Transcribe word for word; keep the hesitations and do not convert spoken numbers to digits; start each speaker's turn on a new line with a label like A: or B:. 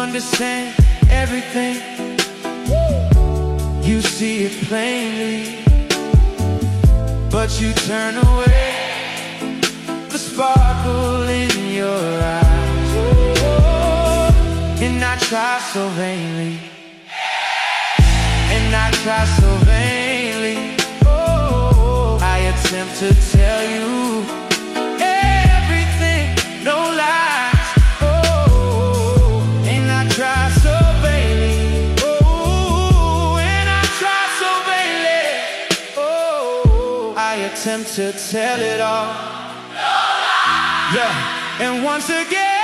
A: understand everything. You see it plainly, but you turn away the sparkle in your eyes. Oh, and I try so vainly, and I try so vainly. Oh, I attempt to tell you everything, no lies. Oh, and I try so vainly. Oh, and I try so vainly. Oh, I attempt to tell it all. No lies. Yeah, and once again